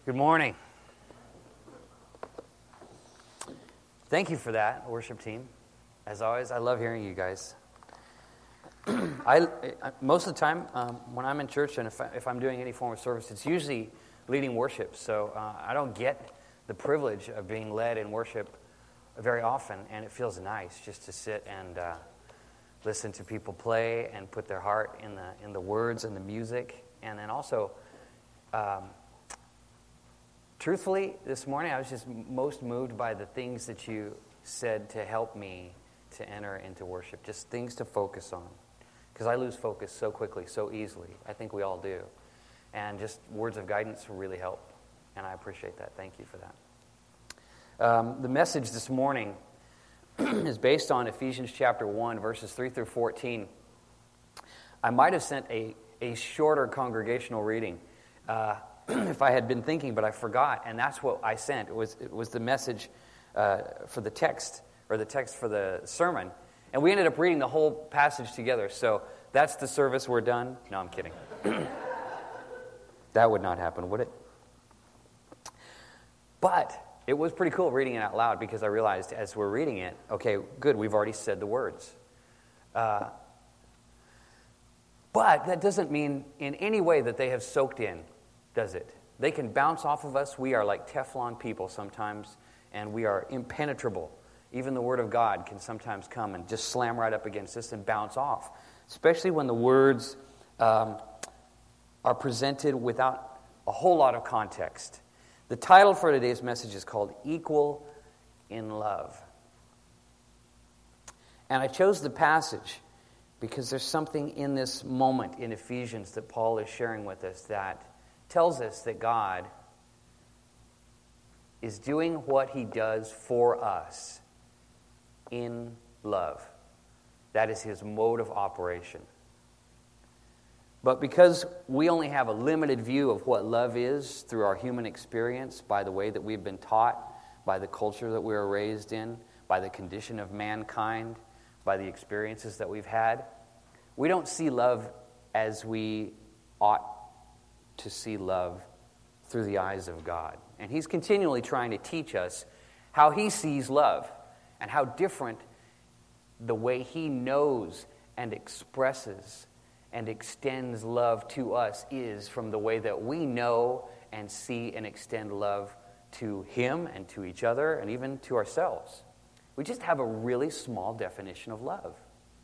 Good morning. Thank you for that, worship team. As always, I love hearing you guys. Most of the time, when I'm in church and if I'm doing any form of service, it's usually leading worship. So I don't get the privilege of being led in worship very often, and it feels nice just to sit and listen to people play and put their heart in the words and the music. And then also, truthfully, this morning I was just most moved by the things that you said to help me to enter into worship, just things to focus on. Because I lose focus so quickly, so easily. I think we all do. And just words of guidance really help. And I appreciate that. Thank you for that. The message this morning is based on Ephesians chapter 1, verses 3 through 14. I might have sent a shorter congregational reading if I had been thinking, but I forgot. And that's what I sent. It was the message for the text, or the text for the sermon. And we ended up reading the whole passage together. So that's the service. We're done. No, I'm kidding. That would not happen, would it? But it was pretty cool reading it out loud, because I realized as we're reading it, okay, good, we've already said the words. But that doesn't mean in any way that they have soaked in, does it? They can bounce off of us. We are like Teflon people sometimes, and we are impenetrable. Even the Word of God can sometimes come and just slam right up against us and bounce off, especially when the words are presented without a whole lot of context. The title for today's message is called Equal in Love. And I chose the passage because there's something in this moment in Ephesians that Paul is sharing with us that tells us that God is doing what He does for us in love. That is His mode of operation. But because we only have a limited view of what love is through our human experience, by the way that we've been taught, by the culture that we were raised in, by the condition of mankind, by the experiences that we've had, we don't see love as we ought to see love through the eyes of God. And He's continually trying to teach us how He sees love and how different the way He knows and expresses and extends love to us is from the way that we know and see and extend love to Him and to each other and even to ourselves. We just have a really small definition of love.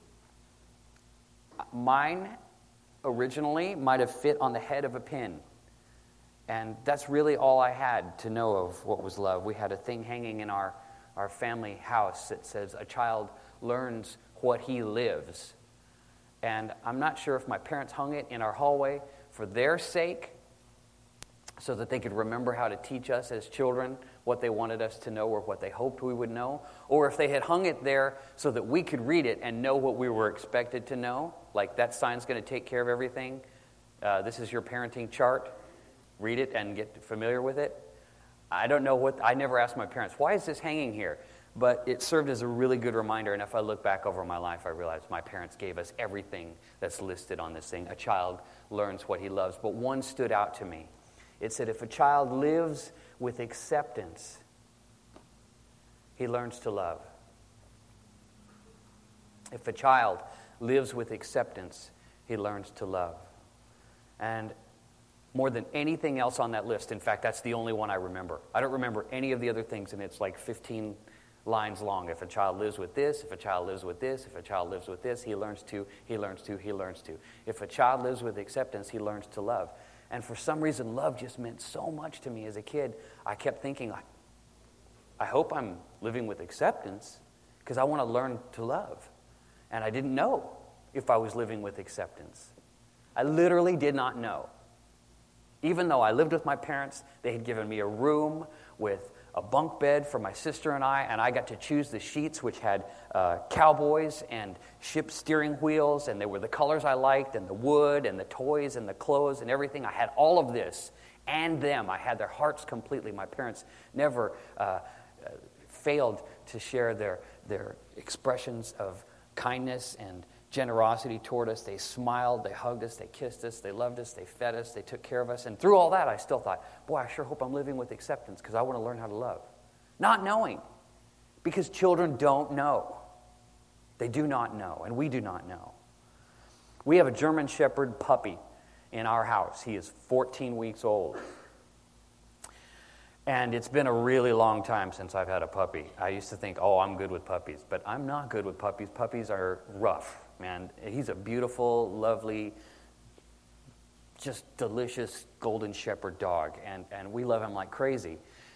Mine originally might have fit on the head of a pin. And that's really all I had to know of what was love. We had a thing hanging in our family house that says, a child learns what he lives. And I'm not sure if my parents hung it in our hallway for their sake, so that they could remember how to teach us as children what they wanted us to know or what they hoped we would know, or if they had hung it there so that we could read it and know what we were expected to know, like that sign's going to take care of everything. This is your parenting chart. Read it and get familiar with it. I don't know I never asked my parents, why is this hanging here? But it served as a really good reminder, and if I look back over my life, I realize my parents gave us everything that's listed on this thing. A child learns what he loves, but one stood out to me. It said, if a child lives with acceptance, he learns to love. If a child lives with acceptance, he learns to love. And more than anything else on that list, in fact, that's the only one I remember. I don't remember any of the other things, and it's like 15 lines long. If a child lives with this, if a child lives with this, if a child lives with this, he learns to, he learns to, he learns to. If a child lives with acceptance, he learns to love. And for some reason, love just meant so much to me as a kid. I kept thinking, I hope I'm living with acceptance, because I want to learn to love. And I didn't know if I was living with acceptance. I literally did not know. Even though I lived with my parents, they had given me a room with a bunk bed for my sister and I got to choose the sheets, which had cowboys and ship steering wheels, and they were the colors I liked, and the wood, and the toys, and the clothes, and everything. I had all of this, and them. I had their hearts completely. My parents never failed to share their expressions of kindness and generosity toward us. They smiled, they hugged us, they kissed us, they loved us, they fed us, they took care of us. And through all that, I still thought, boy, I sure hope I'm living with acceptance because I want to learn how to love. Not knowing, because children don't know. They do not know, and we do not know. We have a German Shepherd puppy in our house. He is 14 weeks old. And it's been a really long time since I've had a puppy. I used to think, oh, I'm good with puppies. But I'm not good with puppies. Puppies are rough, man. He's a beautiful, lovely, just delicious golden shepherd dog. And we love him like crazy.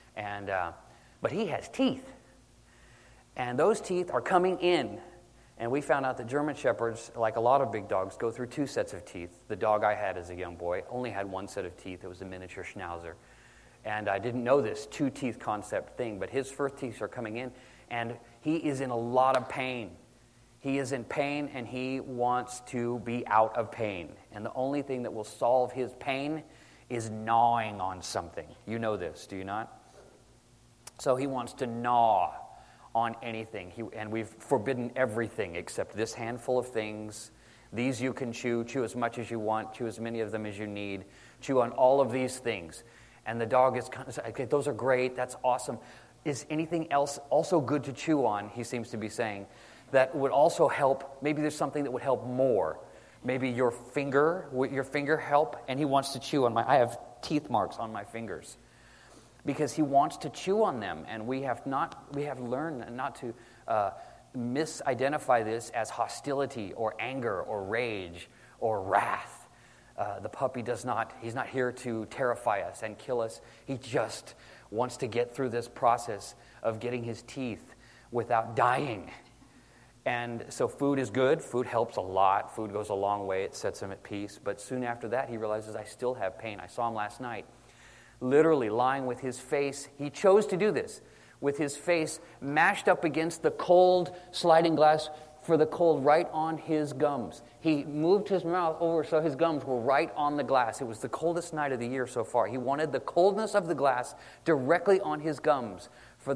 But he has teeth. And those teeth are coming in. And we found out that German Shepherds, like a lot of big dogs, go through 2 sets of teeth. The dog I had as a young boy only had 1 set of teeth. It was a miniature Schnauzer. And I didn't know this 2-teeth concept thing, but his first teeth are coming in, and he is in a lot of pain. He is in pain, and he wants to be out of pain. And the only thing that will solve his pain is gnawing on something. You know this, do you not? So he wants to gnaw on anything. And we've forbidden everything except this handful of things. These you can chew as much as you want, chew as many of them as you need, chew on all of these things. And the dog is kind of, okay, those are great, that's awesome. Is anything else also good to chew on, he seems to be saying, that would also help? Maybe there's something that would help more. Maybe your finger, would your finger help? And he wants to chew on I have teeth marks on my fingers. Because he wants to chew on them. And we have learned not to misidentify this as hostility or anger or rage or wrath. The puppy he's not here to terrify us and kill us. He just wants to get through this process of getting his teeth without dying. And so food is good. Food helps a lot. Food goes a long way. It sets him at peace. But soon after that, he realizes, I still have pain. I saw him last night, literally lying with his face. He chose to do this, with his face mashed up against the cold sliding glass for the cold right on his gums. He moved his mouth over so his gums were right on the glass. It was the coldest night of the year so far. He wanted the coldness of the glass directly on his gums for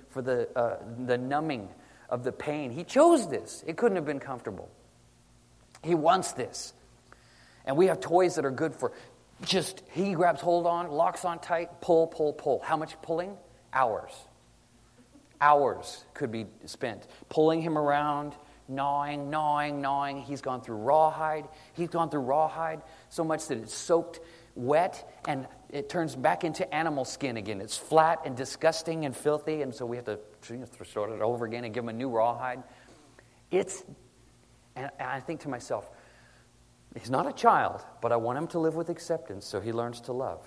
the numbing of the pain. He chose this. It couldn't have been comfortable. He wants this. And we have toys that are good for just, he grabs hold on, locks on tight, pull, pull, pull. How much pulling? Hours. Hours could be spent pulling him around, gnawing. He's gone through rawhide. He's gone through rawhide so much that it's soaked wet and it turns back into animal skin again. It's flat and disgusting and filthy, and so we have to start it over again and give him a new rawhide. And I think to myself, he's not a child, but I want him to live with acceptance so he learns to love.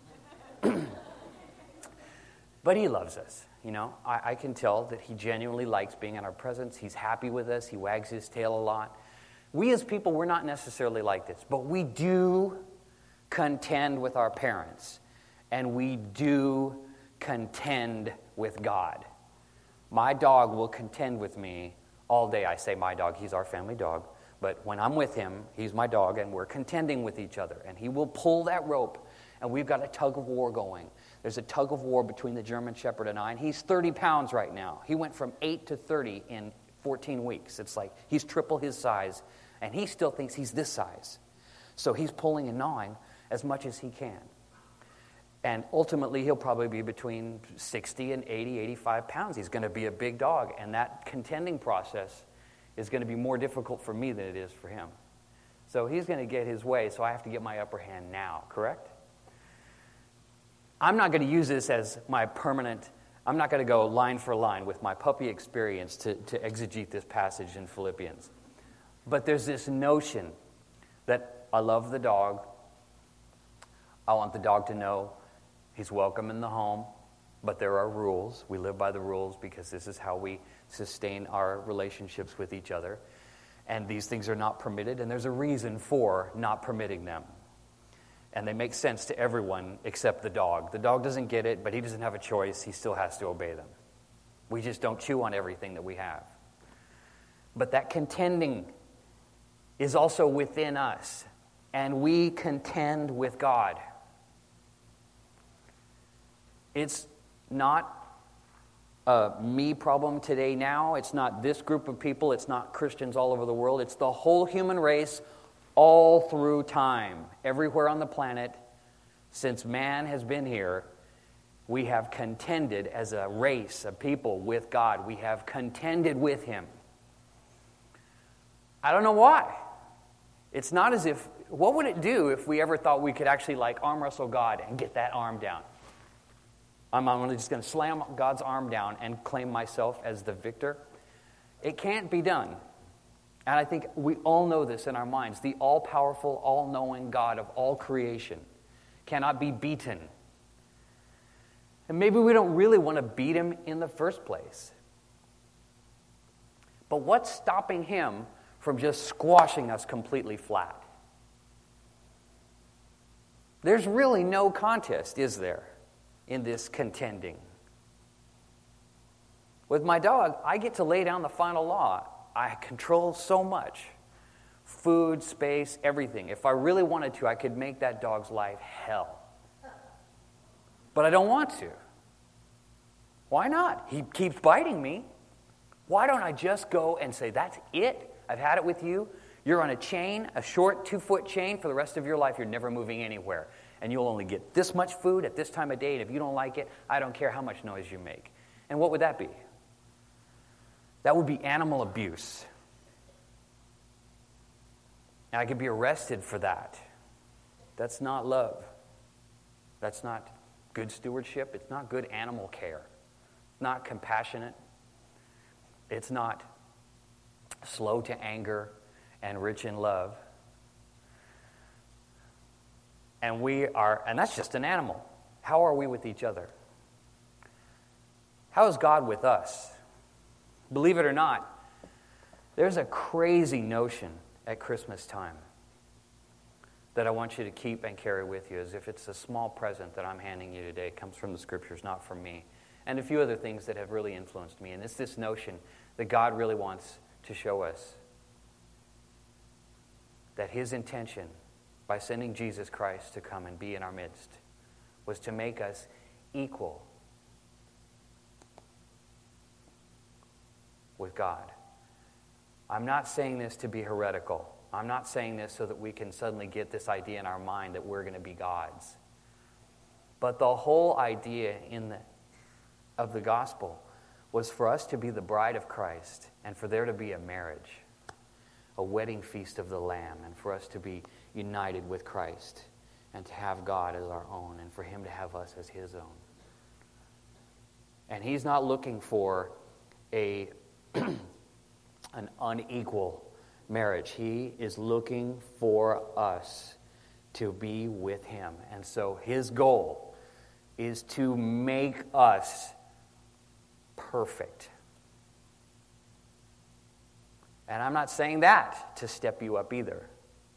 But he loves us. You know, I can tell that he genuinely likes being in our presence. He's happy with us. He wags his tail a lot. We as people, we're not necessarily like this, but we do contend with our parents, and we do contend with God. My dog will contend with me all day. I say my dog, he's our family dog, but when I'm with him, he's my dog, and we're contending with each other, and he will pull that rope, and we've got a tug of war going. There's a tug of war between the German Shepherd and I, and he's 30 pounds right now. He went from 8 to 30 in 14 weeks. It's like he's triple his size, and he still thinks he's this size. So he's pulling and gnawing as much as he can. And ultimately, he'll probably be between 60 and 80, 85 pounds. He's going to be a big dog, and that contending process is going to be more difficult for me than it is for him. So he's going to get his way, so I have to get my upper hand now, correct? I'm not going to use this as my permanent, I'm not going to go line for line with my puppy experience to exegete this passage in Philippians. But there's this notion that I love the dog. I want the dog to know he's welcome in the home, but there are rules. We live by the rules because this is how we sustain our relationships with each other. And these things are not permitted, and there's a reason for not permitting them. And they make sense to everyone except the dog. The dog doesn't get it, but he doesn't have a choice. He still has to obey them. We just don't chew on everything that we have. But that contending is also within us, and we contend with God. It's not me problem today now. It's not this group of people. It's not Christians all over the world. It's the whole human race all through time. Everywhere on the planet, since man has been here, we have contended as a race of people with God. We have contended with Him. I don't know why. It's not as if, what would it do if we ever thought we could actually like arm wrestle God and get that arm down? I'm just going to slam God's arm down and claim myself as the victor. It can't be done. And I think we all know this in our minds. The all-powerful, all-knowing God of all creation cannot be beaten. And maybe we don't really want to beat Him in the first place. But what's stopping Him from just squashing us completely flat? There's really no contest, is there, in this contending? With my dog, I get to lay down the final law. I control so much. Food, space, everything. If I really wanted to, I could make that dog's life hell. But I don't want to. Why not? He keeps biting me. Why don't I just go and say, that's it? I've had it with you. You're on a chain, a short 2-foot chain for the rest of your life. You're never moving anywhere. And you'll only get this much food at this time of day. And if you don't like it, I don't care how much noise you make. And what would that be? That would be animal abuse. And I could be arrested for that. That's not love. That's not good stewardship. It's not good animal care. It's not compassionate. It's not slow to anger and rich in love. And that's just an animal. How are we with each other? How is God with us? Believe it or not, there's a crazy notion at Christmas time that I want you to keep and carry with you, as if it's a small present that I'm handing you today. It comes from the Scriptures, not from me. And a few other things that have really influenced me. And it's this notion that God really wants to show us that His intention by sending Jesus Christ to come and be in our midst was to make us equal with God. I'm not saying this to be heretical. I'm not saying this so that we can suddenly get this idea in our mind that we're going to be gods. But the whole idea of the gospel was for us to be the bride of Christ and for there to be a marriage, a wedding feast of the Lamb, and for us to be united with Christ and to have God as our own and for Him to have us as His own. And He's not looking for an unequal marriage. He is looking for us to be with Him. And so His goal is to make us perfect. And I'm not saying that to step you up either.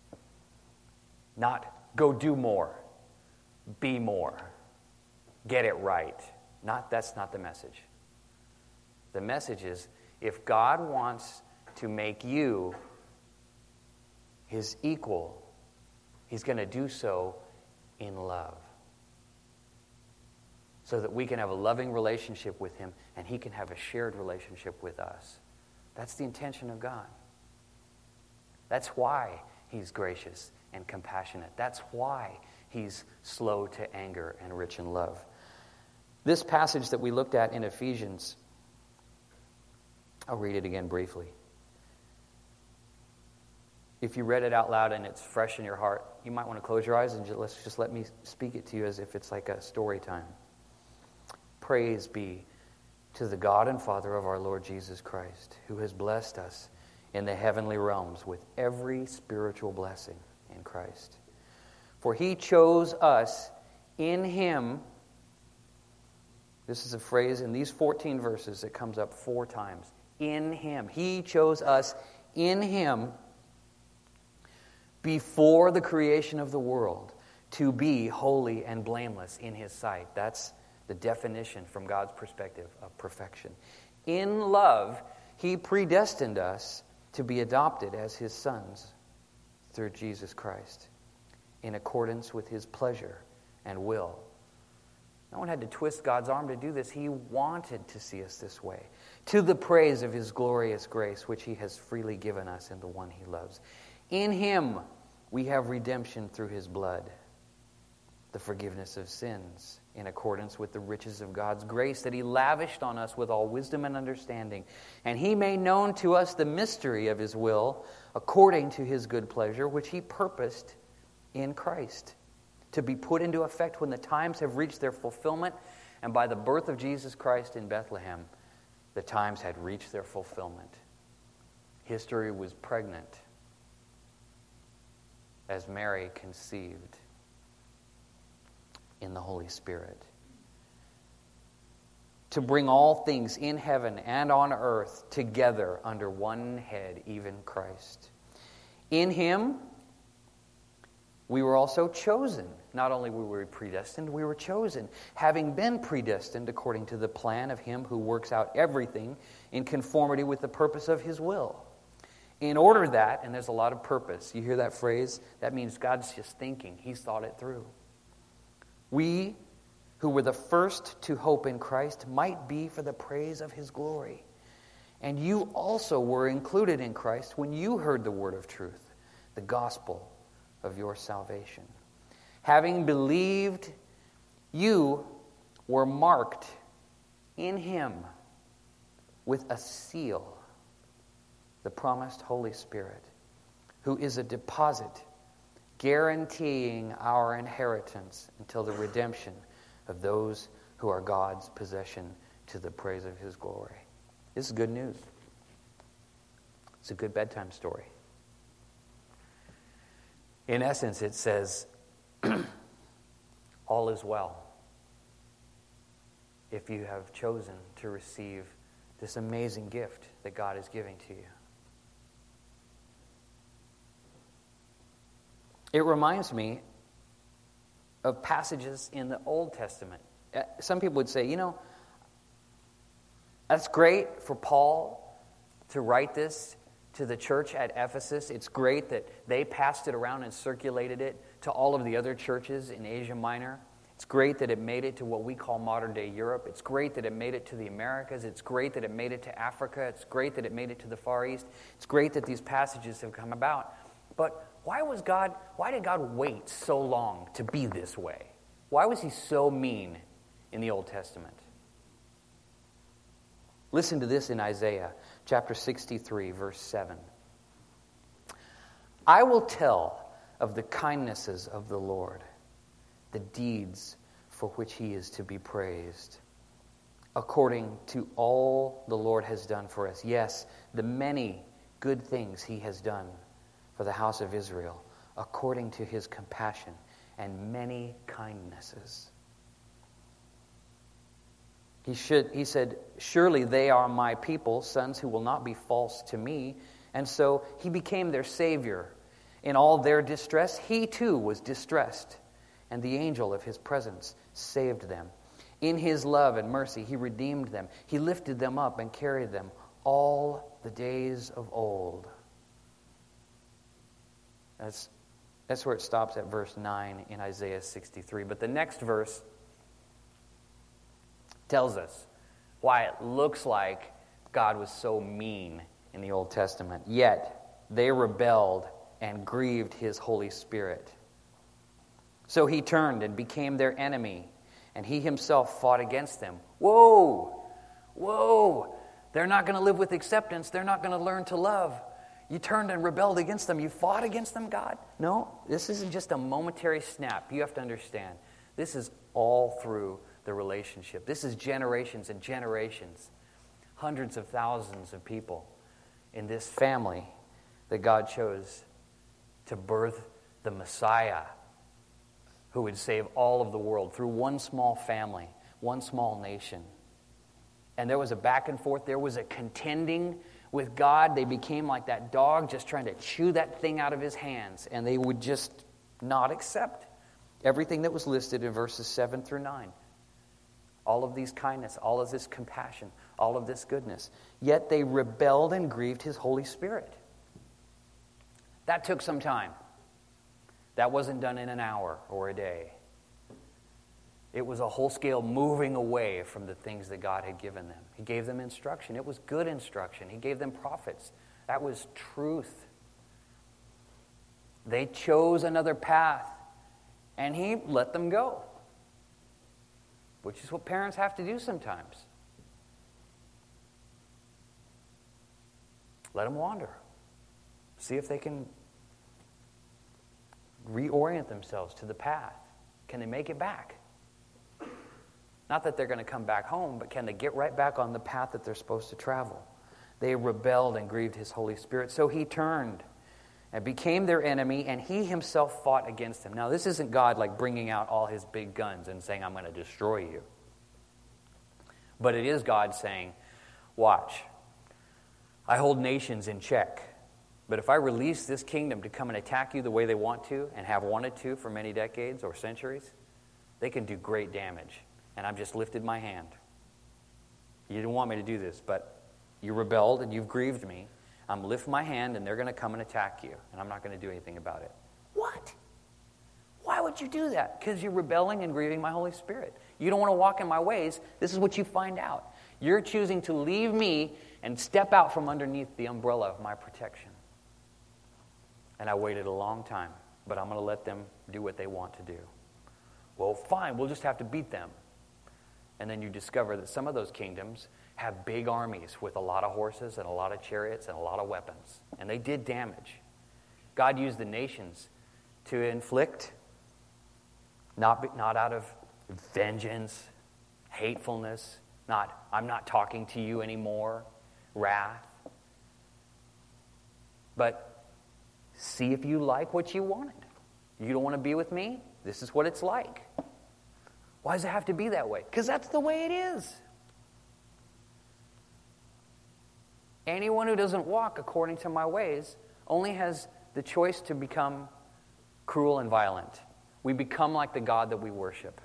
Not go do more, be more, get it right. That's not the message. The message is, if God wants to make you His equal, He's going to do so in love. So that we can have a loving relationship with Him and He can have a shared relationship with us. That's the intention of God. That's why He's gracious and compassionate. That's why He's slow to anger and rich in love. This passage that we looked at in Ephesians, I'll read it again briefly. If you read it out loud and it's fresh in your heart, you might want to close your eyes and just let me speak it to you as if it's like a story time. Praise be to the God and Father of our Lord Jesus Christ, who has blessed us in the heavenly realms with every spiritual blessing in Christ. For He chose us in Him. This is a phrase in these 14 verses that comes up 4 times. In Him. He chose us in Him before the creation of the world to be holy and blameless in His sight. That's the definition from God's perspective of perfection. In love, He predestined us to be adopted as His sons through Jesus Christ, in accordance with His pleasure and will, No one had to twist God's arm to do this. He wanted to see us this way, to the praise of His glorious grace, which He has freely given us in the one He loves. In Him we have redemption through His blood, the forgiveness of sins, in accordance with the riches of God's grace that He lavished on us with all wisdom and understanding. And He made known to us the mystery of His will, according to His good pleasure, which He purposed in Christ, to be put into effect when the times have reached their fulfillment. And by the birth of Jesus Christ in Bethlehem, the times had reached their fulfillment. History was pregnant as Mary conceived in the Holy Spirit, to bring all things in heaven and on earth together under one head, even Christ. In Him we were also chosen. Not only were we predestined, we were chosen, having been predestined according to the plan of Him who works out everything in conformity with the purpose of His will. In order that, and there's a lot of purpose, you hear that phrase? That means God's just thinking. He's thought it through. We, who were the first to hope in Christ, might be for the praise of His glory. And you also were included in Christ when you heard the word of truth, the gospel of your salvation. Having believed, you were marked in Him with a seal, the promised Holy Spirit, who is a deposit guaranteeing our inheritance until the redemption of those who are God's possession, to the praise of His glory. This is good news. It's a good bedtime story. In essence, it says, all is well if you have chosen to receive this amazing gift that God is giving to you. It reminds me of passages in the Old Testament. Some people would say, that's great for Paul to write this to the church at Ephesus. It's great that they passed it around and circulated it to all of the other churches in Asia Minor. It's great that it made it to what we call modern-day Europe. It's great that it made it to the Americas. It's great that it made it to Africa. It's great that it made it to the Far East. It's great that these passages have come about. But why did God wait so long to be this way? Why was He so mean in the Old Testament? Listen to this in Isaiah chapter 63, verse 7. I will tell of the kindnesses of the Lord, the deeds for which He is to be praised, according to all the Lord has done for us. Yes, the many good things He has done for the house of Israel, according to His compassion and many kindnesses. He said, surely they are my people, sons who will not be false to me. And so He became their Savior. In all their distress, He too was distressed, and the angel of His presence saved them. In His love and mercy, He redeemed them. He lifted them up and carried them all the days of old. That's where it stops at verse 9 in Isaiah 63. But the next verse tells us why it looks like God was so mean in the Old Testament. Yet they rebelled and grieved His Holy Spirit. So He turned and became their enemy, and He Himself fought against them. Whoa! They're not going to live with acceptance. They're not going to learn to love. You turned and rebelled against them. You fought against them, God? No, this isn't just a momentary snap. You have to understand. This is all through the relationship. This is generations and generations. Hundreds of thousands of people in this family that God chose to birth the Messiah who would save all of the world through one small family, one small nation. And there was a back and forth. There was a contending with God. They became like that dog just trying to chew that thing out of His hands. And they would just not accept everything that was listed in verses 7 through 9. All of these kindness, all of this compassion, all of this goodness. Yet they rebelled and grieved His Holy Spirit. That took some time. That wasn't done in an hour or a day. It was a whole scale moving away from the things that God had given them. He gave them instruction. It was good instruction. He gave them prophets. That was truth. They chose another path, and he let them go, which is what parents have to do sometimes. Let them wander. See if they can reorient themselves to the path. Can they make it back? Not that they're going to come back home, but can they get right back on the path that they're supposed to travel? They rebelled and grieved his Holy Spirit. So he turned and became their enemy, and he himself fought against them. Now, this isn't God like bringing out all his big guns and saying, I'm going to destroy you. But it is God saying, watch, I hold nations in check. But if I release this kingdom to come and attack you the way they want to and have wanted to for many decades or centuries, they can do great damage. And I've just lifted my hand. You didn't want me to do this, but you rebelled and you've grieved me. I'm lifting my hand and they're going to come and attack you. And I'm not going to do anything about it. What? Why would you do that? Because you're rebelling and grieving my Holy Spirit. You don't want to walk in my ways. This is what you find out. You're choosing to leave me and step out from underneath the umbrella of my protection. And I waited a long time, but I'm going to let them do what they want to do. Well, fine, we'll just have to beat them. And then you discover that some of those kingdoms have big armies with a lot of horses and a lot of chariots and a lot of weapons. And they did damage. God used the nations to inflict, not out of vengeance, hatefulness, not, I'm not talking to you anymore, wrath. But see if you like what you wanted. You don't want to be with me? This is what it's like. Why does it have to be that way? Because that's the way it is. Anyone who doesn't walk according to my ways only has the choice to become cruel and violent. We become like the God that we worship.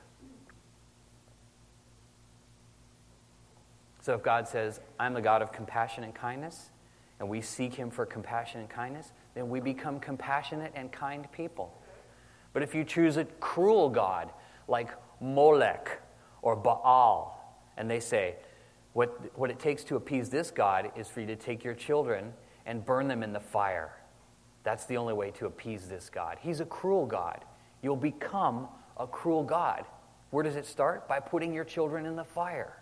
So if God says, I'm the God of compassion and kindness, and we seek him for compassion and kindness, then we become compassionate and kind people. But if you choose a cruel God, like Molech or Baal, and they say, what it takes to appease this God is for you to take your children and burn them in the fire. That's the only way to appease this God. He's a cruel God. You'll become a cruel God. Where does it start? By putting your children in the fire.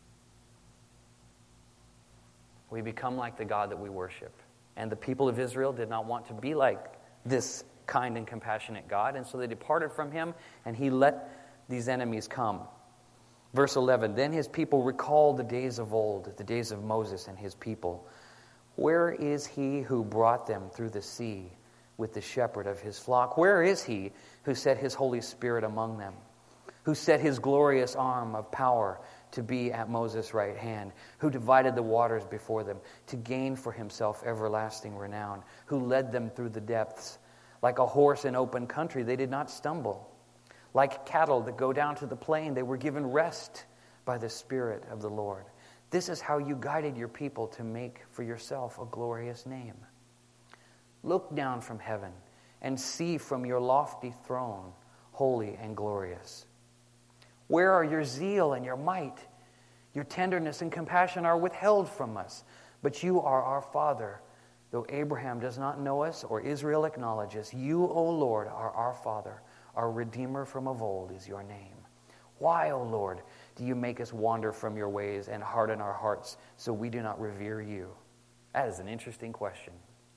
We become like the God that we worship. And the people of Israel did not want to be like this kind and compassionate God, and so they departed from him, and he let these enemies come. Verse 11, then his people recalled the days of old, the days of Moses and his people. Where is he who brought them through the sea with the shepherd of his flock? Where is he who set his Holy Spirit among them? Who set his glorious arm of power to be at Moses' right hand? Who divided the waters before them to gain for himself everlasting renown? Who led them through the depths? Like a horse in open country, they did not stumble. Like cattle that go down to the plain, they were given rest by the Spirit of the Lord. This is how you guided your people to make for yourself a glorious name. Look down from heaven and see from your lofty throne, holy and glorious. Where are your zeal and your might? Your tenderness and compassion are withheld from us, but you are our Father. Though Abraham does not know us or Israel acknowledge us, you, O Lord, are our Father. Our Redeemer from of old is your name. Why, O Lord, do you make us wander from your ways and harden our hearts so we do not revere you? That is an interesting question.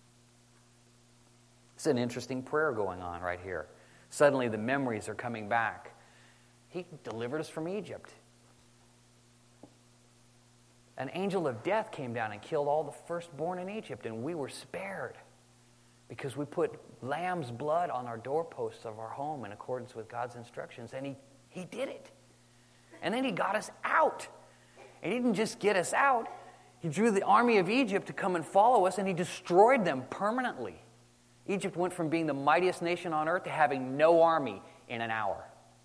It's an interesting prayer going on right here. Suddenly the memories are coming back. He delivered us from Egypt. An angel of death came down and killed all the firstborn in Egypt, and we were spared because we put lamb's blood on our doorposts of our home in accordance with God's instructions, and he did it. And then he got us out. And he didn't just get us out. He drew the army of Egypt to come and follow us, and he destroyed them permanently. Egypt went from being the mightiest nation on earth to having no army in an hour.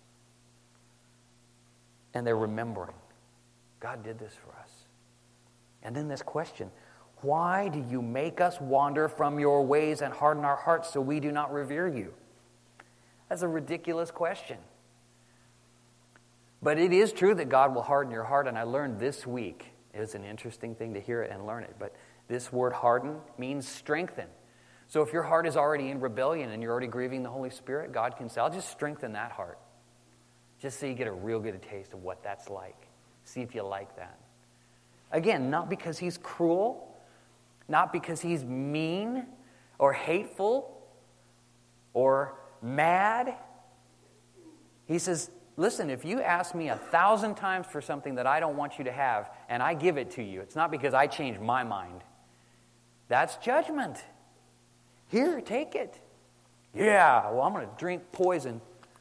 And they're remembering, God did this for us. And then this question, why do you make us wander from your ways and harden our hearts so we do not revere you? That's a ridiculous question. But it is true that God will harden your heart, and I learned this week. It's an interesting thing to hear it and learn it, but this word harden means strengthen. So if your heart is already in rebellion and you're already grieving the Holy Spirit, God can say, I'll just strengthen that heart. Just so you get a real good taste of what that's like. See if you like that. Again, not because he's cruel, not because he's mean or hateful or mad. He says, listen, if you ask me 1,000 times for something that I don't want you to have, and I give it to you, it's not because I changed my mind. That's judgment. Here, take it. Yeah, well, I'm going to drink poison.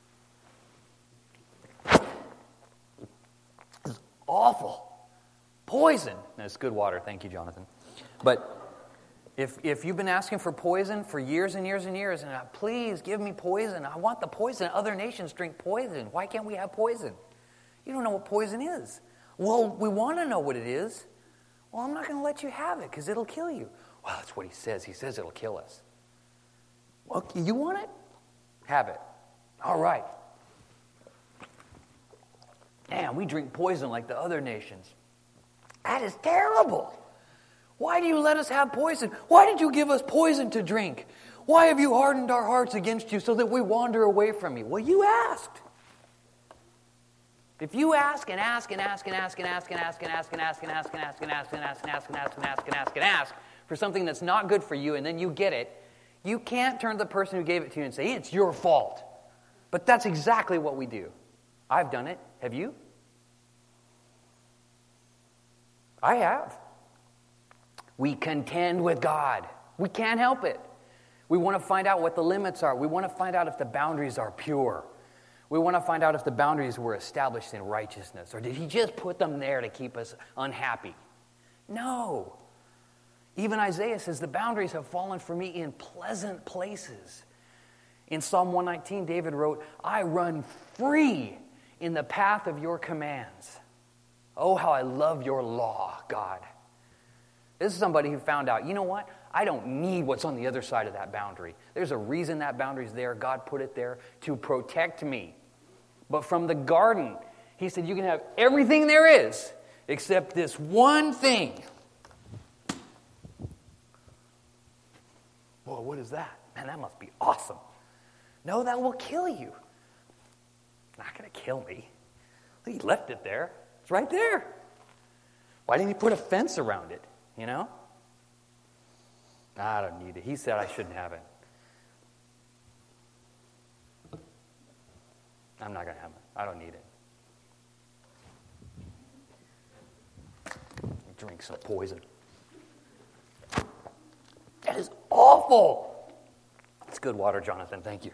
It's awful. Poison. That's good water. Thank you, Jonathan. But if you've been asking for poison for years and years and years, and please give me poison. I want the poison. Other nations drink poison. Why can't we have poison? You don't know what poison is. Well, we want to know what it is. Well, I'm not going to let you have it because it'll kill you. Well, that's what he says. He says it'll kill us. Well, you want it? Have it. All right. Man, we drink poison like the other nations. That is terrible. Why do you let us have poison? Why did you give us poison to drink? Why have you hardened our hearts against you so that we wander away from you? Well, you asked. If you ask and ask and ask and ask and ask and ask and ask and ask and ask and ask and ask and ask and ask and ask and ask and ask and ask for something that's not good for you and then you get it, you can't turn to the person who gave it to you and say, it's your fault. But that's exactly what we do. I've done it. Have you? I have. We contend with God. We can't help it. We want to find out what the limits are. We want to find out if the boundaries are pure. We want to find out if the boundaries were established in righteousness. Or did he just put them there to keep us unhappy? No. Even Isaiah says, the boundaries have fallen for me in pleasant places. In Psalm 119, David wrote, I run free in the path of your commands. Oh, how I love your law, God. This is somebody who found out, you know what? I don't need what's on the other side of that boundary. There's a reason that boundary's there. God put it there to protect me. But from the garden, he said, you can have everything there is except this one thing. Well, what is that? Man, that must be awesome. No, that will kill you. It's not going to kill me. He left it there. It's right there. Why didn't he put a fence around it? You know? I don't need it. He said I shouldn't have it. I'm not going to have it. I don't need it. Drink some poison. That is awful. It's good water, Jonathan. Thank you.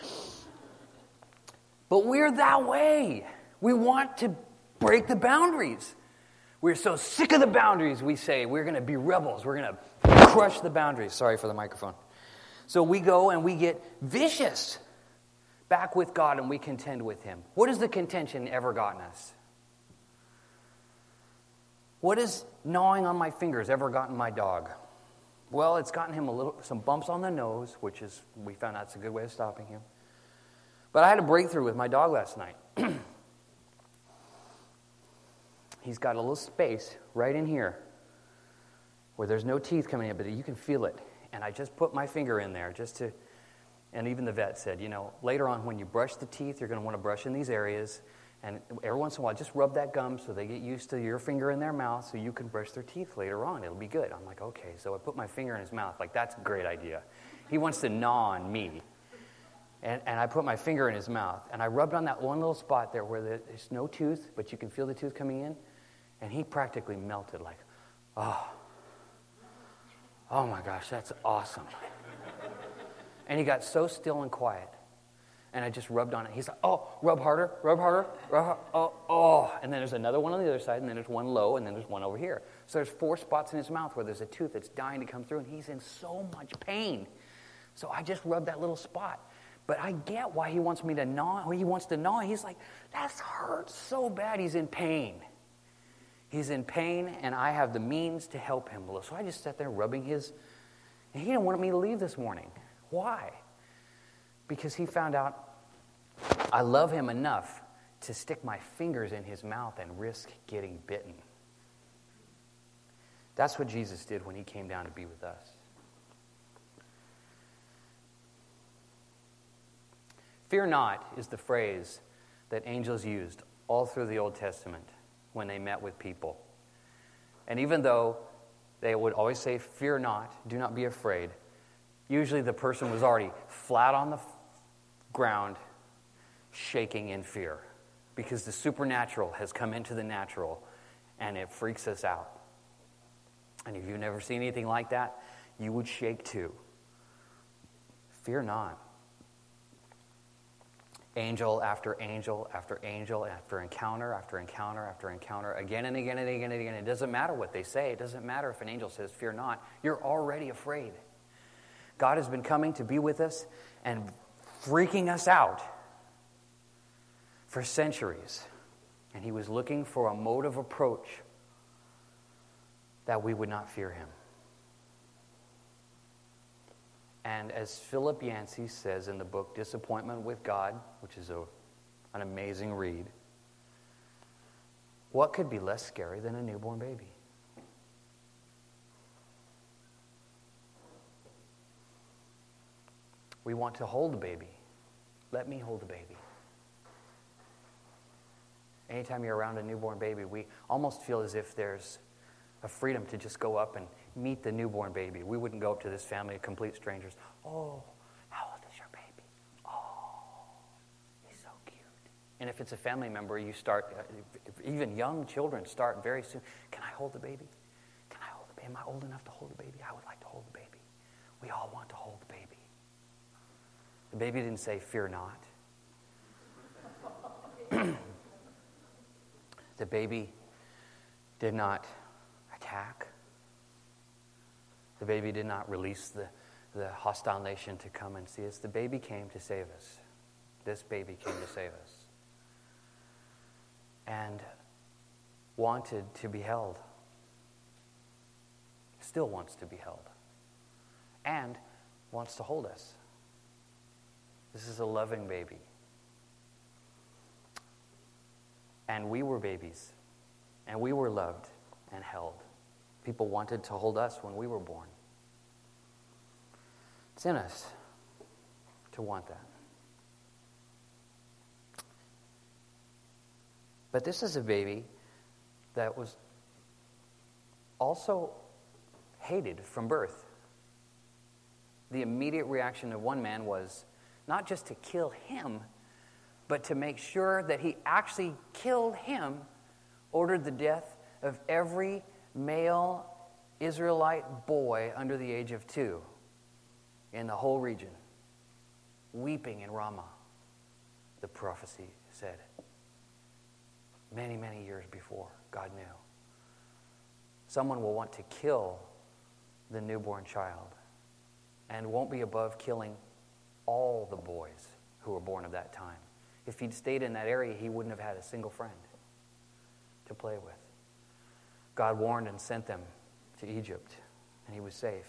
But we're that way. We want to break the boundaries. We're so sick of the boundaries, we say. We're going to be rebels. We're going to crush the boundaries. Sorry for the microphone. So we go and we get vicious back with God and we contend with him. What has the contention ever gotten us? What has gnawing on my fingers ever gotten my dog? Well, it's gotten him some bumps on the nose, which is, we found that's a good way of stopping him. But I had a breakthrough with my dog last night. He's got a little space right in here where there's no teeth coming in, but you can feel it. And I just put my finger in there just to, and even the vet said, you know, later on when you brush the teeth, you're going to want to brush in these areas. And every once in a while, just rub that gum so they get used to your finger in their mouth so you can brush their teeth later on. It'll be good. I'm like, okay. So I put my finger in his mouth. Like, that's a great idea. He wants to gnaw on me. And I put my finger in his mouth. And I rubbed on that one little spot there where there's no tooth, but you can feel the tooth coming in. And he practically melted like, oh my gosh, that's awesome. And he got so still and quiet. And I just rubbed on it. He's like, oh, rub harder, rub harder, rub harder. Oh. And then there's another one on the other side, and then there's one low, and then there's one over here. So there's 4 spots in his mouth where there's a tooth that's dying to come through, and he's in so much pain. So I just rubbed that little spot. But I get why he wants me to gnaw. He wants to gnaw. He's like, that hurts so bad. He's in pain. He's in pain, and I have the means to help him. So I just sat there rubbing his, and he didn't want me to leave this morning. Why? Because he found out I love him enough to stick my fingers in his mouth and risk getting bitten. That's what Jesus did when he came down to be with us. Fear not is the phrase that angels used all through the Old Testament when they met with people. And even though they would always say, fear not, do not be afraid, usually the person was already flat on the ground, shaking in fear, because the supernatural has come into the natural, and it freaks us out. And if you've never seen anything like that, you would shake too. Fear not. Angel after angel after angel after encounter after encounter after encounter, again and again and again and again. It doesn't matter what they say. It doesn't matter if an angel says, fear not. You're already afraid. God has been coming to be with us and freaking us out for centuries. And he was looking for a mode of approach that we would not fear him. And as Philip Yancey says in the book Disappointment with God, which is an amazing read, what could be less scary than a newborn baby? We want to hold the baby. Let me hold the baby. Anytime you're around a newborn baby, we almost feel as if there's a freedom to just go up and meet the newborn baby. We wouldn't go up to this family of complete strangers. Oh, how old is your baby? Oh, he's so cute. And if it's a family member, you start, even young children start very soon. Can I hold the baby? Can I hold the baby? Am I old enough to hold the baby? I would like to hold the baby. We all want to hold the baby. The baby didn't say, fear not. The baby did not attack. The baby did not release the hostile nation to come and see us. The baby came to save us. This baby came to save us. And wanted to be held. Still wants to be held. And wants to hold us. This is a loving baby. And we were babies. And we were loved and held. People wanted to hold us when we were born. It's in us to want that. But this is a baby that was also hated from birth. The immediate reaction of one man was not just to kill him, but to make sure that he actually killed him, ordered the death of every male Israelite boy under the age of 2 in the whole region, weeping in Ramah, the prophecy said. Many, many years before, God knew. Someone will want to kill the newborn child and won't be above killing all the boys who were born of that time. If he'd stayed in that area, he wouldn't have had a single friend to play with. God warned and sent them to Egypt, and he was safe.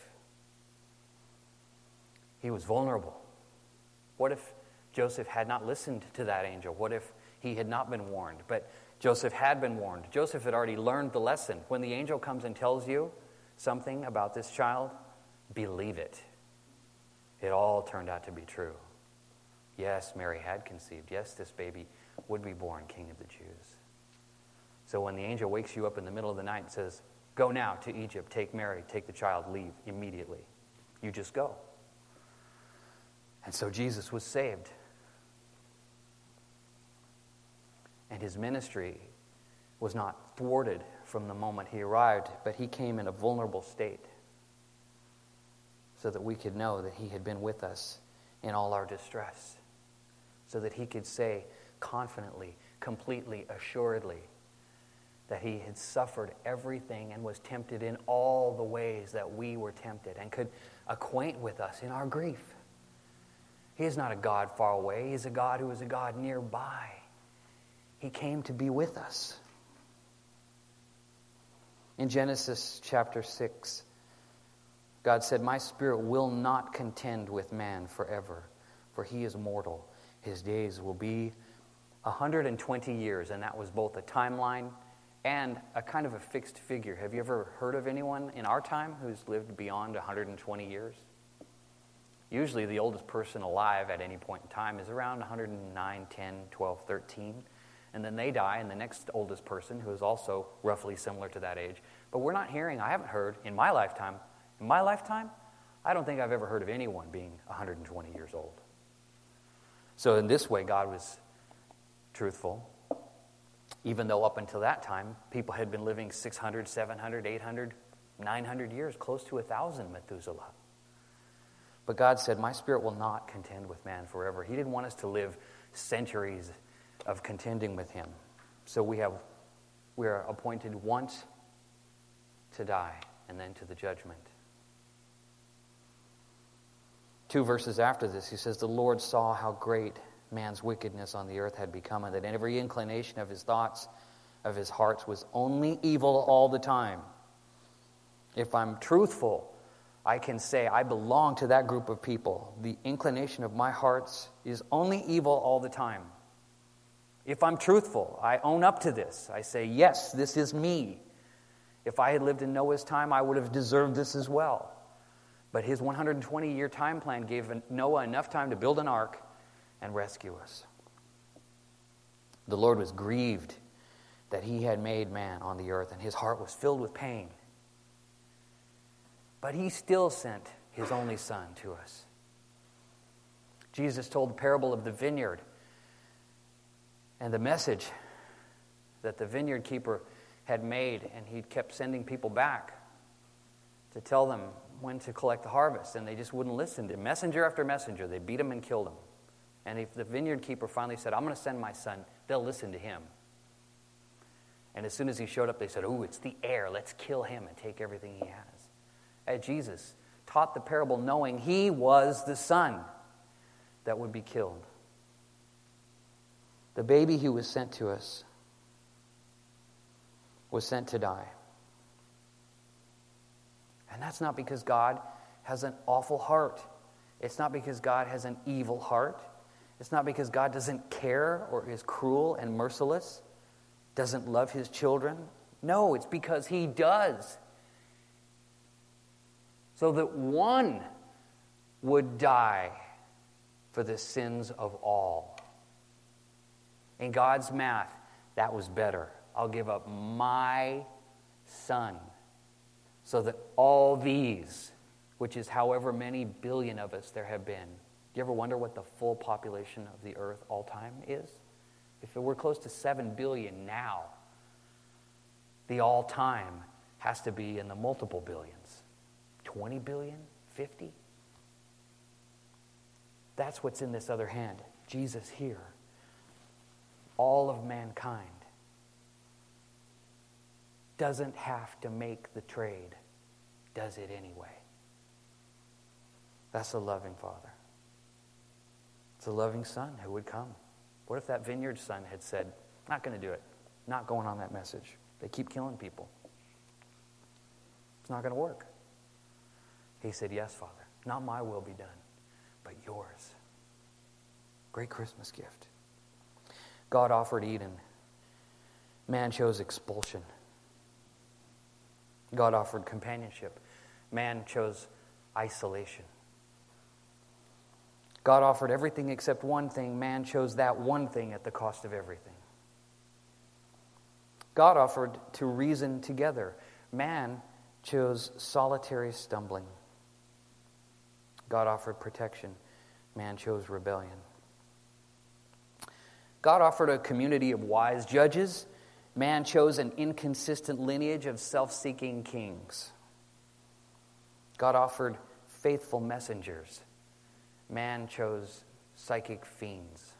He was vulnerable. What if Joseph had not listened to that angel? What if he had not been warned? But Joseph had been warned. Joseph had already learned the lesson. When the angel comes and tells you something about this child, believe it. It all turned out to be true. Yes, Mary had conceived. Yes, this baby would be born King of the Jews. So when the angel wakes you up in the middle of the night and says, go now to Egypt, take Mary, take the child, leave immediately. You just go. And so Jesus was saved. And his ministry was not thwarted from the moment he arrived, but he came in a vulnerable state so that we could know that he had been with us in all our distress, so that he could say confidently, completely, assuredly, that he had suffered everything and was tempted in all the ways that we were tempted and could acquaint with us in our grief. He is not a God far away. He is a God who is a God nearby. He came to be with us. In Genesis chapter 6, God said, my spirit will not contend with man forever, for he is mortal. His days will be 120 years, and that was both a timeline and a kind of a fixed figure. Have you ever heard of anyone in our time who's lived beyond 120 years? Usually the oldest person alive at any point in time is around 109, 10, 12, 13. And then they die, and the next oldest person, who is also roughly similar to that age. But we're not hearing, I haven't heard in my lifetime, I don't think I've ever heard of anyone being 120 years old. So in this way, God was truthful, even though up until that time, people had been living 600, 700, 800, 900 years, close to 1,000 Methuselah. But God said, my spirit will not contend with man forever. He didn't want us to live centuries of contending with him. So we are appointed once to die and then to the judgment. 2 verses after this, he says, the Lord saw how great man's wickedness on the earth had become, and that every inclination of his thoughts, of his hearts, was only evil all the time. If I'm truthful, I can say I belong to that group of people. The inclination of my hearts is only evil all the time. If I'm truthful, I own up to this. I say, yes, this is me. If I had lived in Noah's time, I would have deserved this as well. But his 120-year time plan gave Noah enough time to build an ark and rescue us. The Lord was grieved that he had made man on the earth, and his heart was filled with pain. But he still sent his only Son to us. Jesus told the parable of the vineyard, and the message that the vineyard keeper had made, and he kept sending people back to tell them when to collect the harvest, and they just wouldn't listen to him. Messenger after messenger, they beat him and killed him. And if the vineyard keeper finally said, I'm going to send my son, they'll listen to him. And as soon as he showed up, they said, ooh, it's the heir. Let's kill him and take everything he has. And Jesus taught the parable knowing he was the son that would be killed. The baby who was sent to us was sent to die. And that's not because God has an awful heart. It's not because God has an evil heart. It's not because God doesn't care or is cruel and merciless, doesn't love his children. No, it's because he does. So that one would die for the sins of all. In God's math, that was better. I'll give up my son so that all these, which is however many billion of us there have been. Do you ever wonder what the full population of the earth all time is? If we're close to 7 billion now, the all time has to be in the multiple billions. 20 billion? 50? That's what's in this other hand. Jesus here. All of mankind doesn't have to make the trade, does it anyway? That's a loving Father. It's a loving Son who would come. What if that vineyard son had said, not going to do it, not going on that message. They keep killing people. It's not going to work. He said, yes, Father, not my will be done, but yours. Great Christmas gift. God offered Eden. Man chose expulsion. God offered companionship. Man chose isolation. God offered everything except one thing. Man chose that one thing at the cost of everything. God offered to reason together. Man chose solitary stumbling. God offered protection. Man chose rebellion. God offered a community of wise judges. Man chose an inconsistent lineage of self-seeking kings. God offered faithful messengers. Man chose psychic fiends.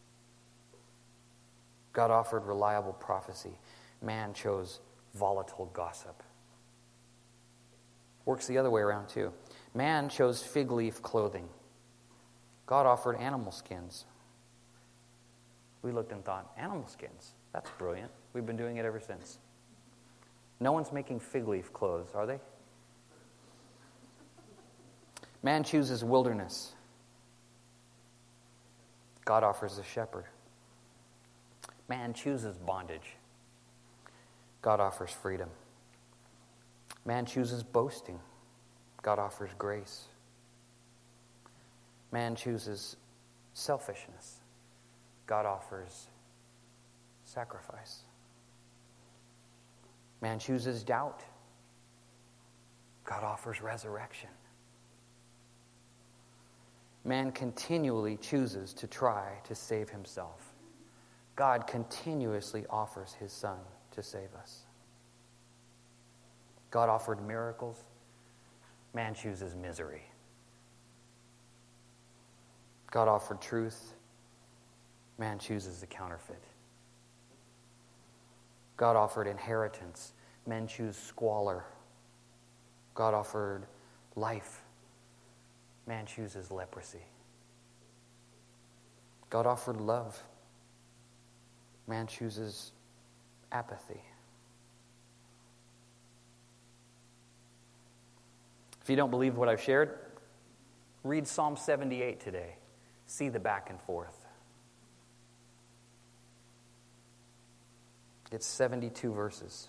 God offered reliable prophecy. Man chose volatile gossip. Works the other way around too. Man chose fig leaf clothing. God offered animal skins. We looked and thought, animal skins, that's brilliant. We've been doing it ever since. No one's making fig leaf clothes, are they? Man chooses wilderness. God offers a shepherd. Man chooses bondage. God offers freedom. Man chooses boasting. God offers grace. Man chooses selfishness. God offers sacrifice. Man chooses doubt. God offers resurrection. Man continually chooses to try to save himself. God continuously offers his Son to save us. God offered miracles. Man chooses misery. God offered truth. Man chooses the counterfeit. God offered inheritance. Men choose squalor. God offered life. Man chooses leprosy. God offered love. Man chooses apathy. If you don't believe what I've shared, read Psalm 78 today. See the back and forth. It's 72 verses.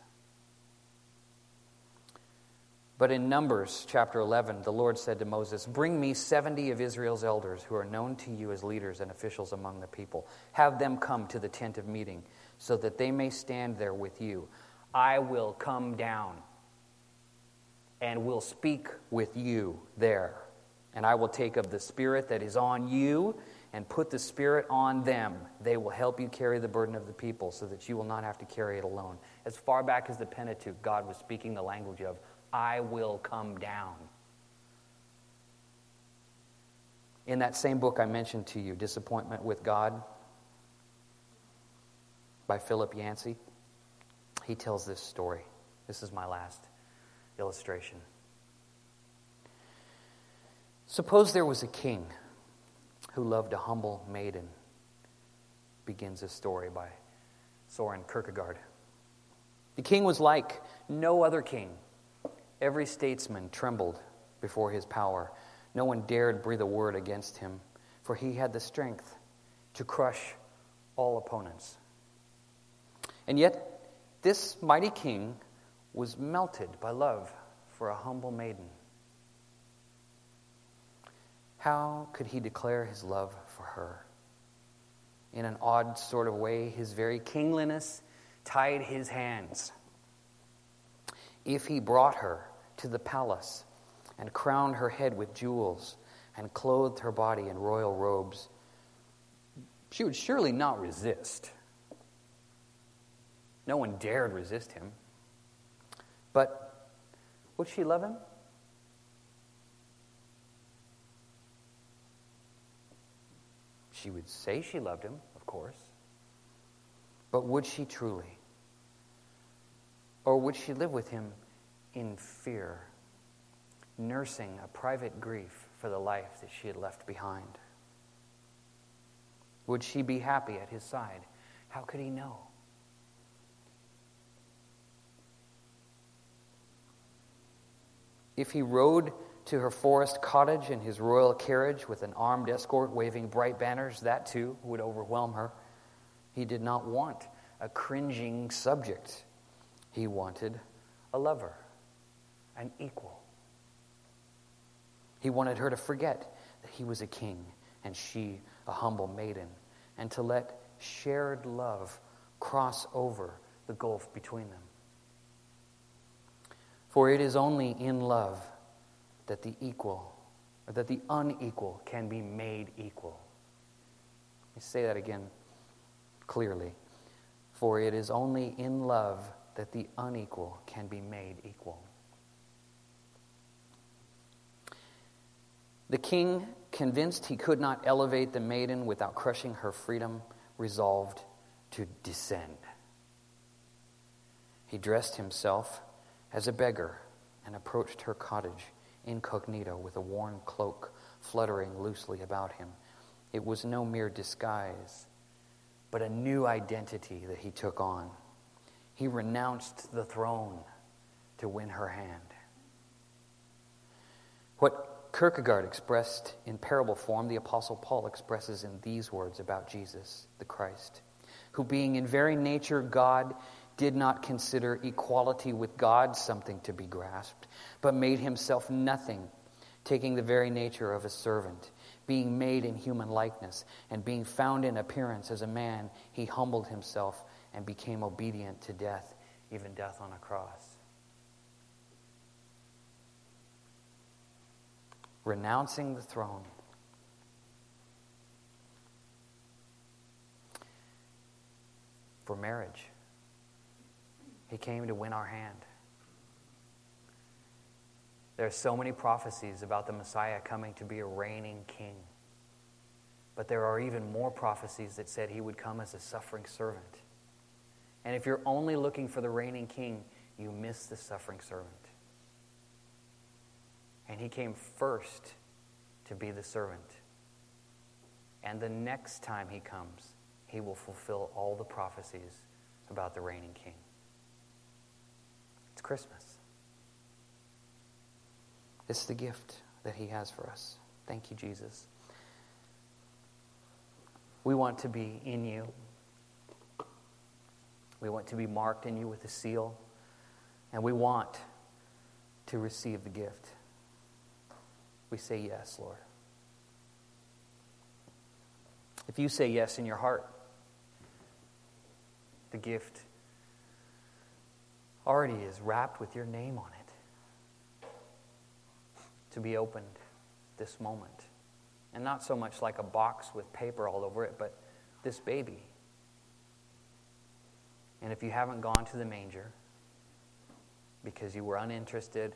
But in Numbers chapter 11, the Lord said to Moses, "Bring me 70 of Israel's elders who are known to you as leaders and officials among the people. Have them come to the tent of meeting so that they may stand there with you. I will come down and will speak with you there. And I will take of the Spirit that is on you and put the Spirit on them. They will help you carry the burden of the people so that you will not have to carry it alone." As far back as the Pentateuch, God was speaking the language of, I will come down. In that same book I mentioned to you, Disappointment with God, by Philip Yancey, he tells this story. This is my last illustration. Suppose there was a king who loved a humble maiden. Begins this story by Soren Kierkegaard. The king was like no other king. Every statesman trembled before his power. No one dared breathe a word against him, for he had the strength to crush all opponents. And yet, this mighty king was melted by love for a humble maiden. How could he declare his love for her? In an odd sort of way, his very kingliness tied his hands. If he brought her to the palace and crowned her head with jewels and clothed her body in royal robes, she would surely not resist. No one dared resist him. But would she love him? She would say she loved him, of course. But would she truly? Or would she live with him in fear, nursing a private grief for the life that she had left behind? Would she be happy at his side? How could he know? If he rode to her forest cottage in his royal carriage with an armed escort waving bright banners, that too would overwhelm her. He did not want a cringing subject. He wanted a lover, an equal. He wanted her to forget that he was a king and she a humble maiden, and to let shared love cross over the gulf between them. For it is only in love that the unequal can be made equal. Let me say that again clearly. For it is only in love that the unequal can be made equal. The king, convinced he could not elevate the maiden without crushing her freedom, resolved to descend. He dressed himself as a beggar and approached her cottage incognito with a worn cloak fluttering loosely about him. It was no mere disguise, but a new identity that he took on. He renounced the throne to win her hand. What Kierkegaard expressed in parable form, the Apostle Paul expresses in these words about Jesus, the Christ, who being in very nature God, did not consider equality with God something to be grasped, but made himself nothing, taking the very nature of a servant, being made in human likeness, and being found in appearance as a man, he humbled himself and became obedient to death, even death on a cross. Renouncing the throne. For marriage. He came to win our hand. There are so many prophecies about the Messiah coming to be a reigning king. But there are even more prophecies that said he would come as a suffering servant. And if you're only looking for the reigning king, you miss the suffering servant. And he came first to be the servant. And the next time he comes, he will fulfill all the prophecies about the reigning king. It's Christmas. It's the gift that he has for us. Thank you, Jesus. We want to be in you. We want to be marked in you with a seal. And we want to receive the gift. We say yes, Lord. If you say yes in your heart, the gift already is wrapped with your name on it to be opened this moment. And not so much like a box with paper all over it, but this baby. And if you haven't gone to the manger because you were uninterested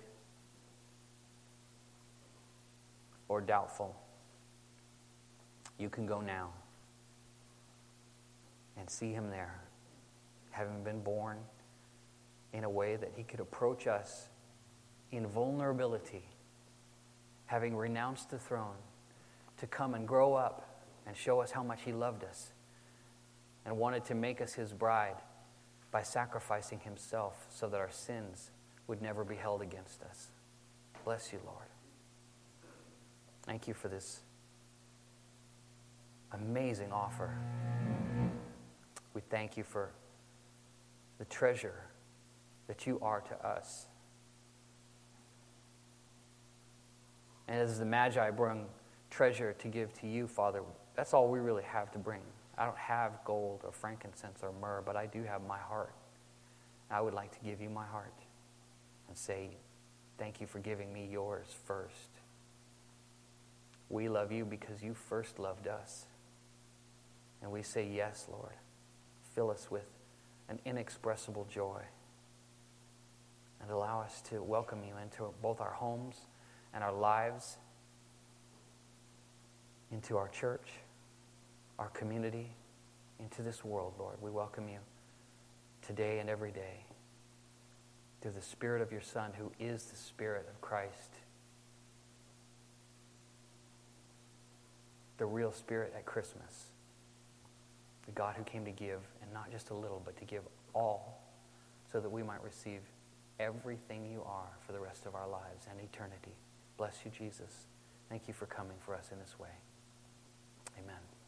or doubtful, you can go now and see him there, having been born in a way that he could approach us in vulnerability, having renounced the throne, to come and grow up and show us how much he loved us and wanted to make us his bride by sacrificing himself so that our sins would never be held against us. Bless you, Lord. Thank you for this amazing offer. We thank you for the treasure that you are to us. And as the Magi bring treasure to give to you, Father, that's all we really have to bring. I don't have gold or frankincense or myrrh, but I do have my heart. I would like to give you my heart and say, thank you for giving me yours first. We love you because you first loved us. And we say, yes, Lord. Fill us with an inexpressible joy. And allow us to welcome you into both our homes and our lives, into our church, our community, into this world, Lord. We welcome you today and every day through the Spirit of your Son, who is the Spirit of Christ. The real Spirit at Christmas. The God who came to give, and not just a little, but to give all, so that we might receive everything you are for the rest of our lives and eternity. Bless you, Jesus. Thank you for coming for us in this way. Amen.